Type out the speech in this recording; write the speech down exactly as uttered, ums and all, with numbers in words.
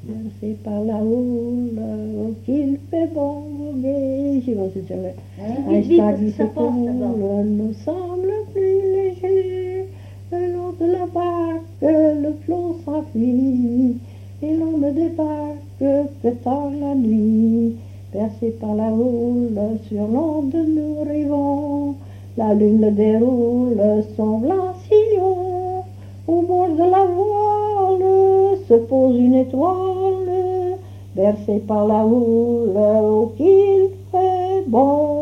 bercé par la houle, oh, qu'il fait bon voguer. Je sais pas si c'est le... Hein, Un vite, vite, parce stade que se ça passe là-bas. coule, nous semble plus léger. Le long de la vague, le flot s'enfuit, et l'on ne débarque que tard la nuit. Bercé par la houle, sur l'onde nous rêvons, la lune déroule son blanc sillon. Au bord de la voile se pose une étoile, bercée par la houle, oh, qu'il fait bon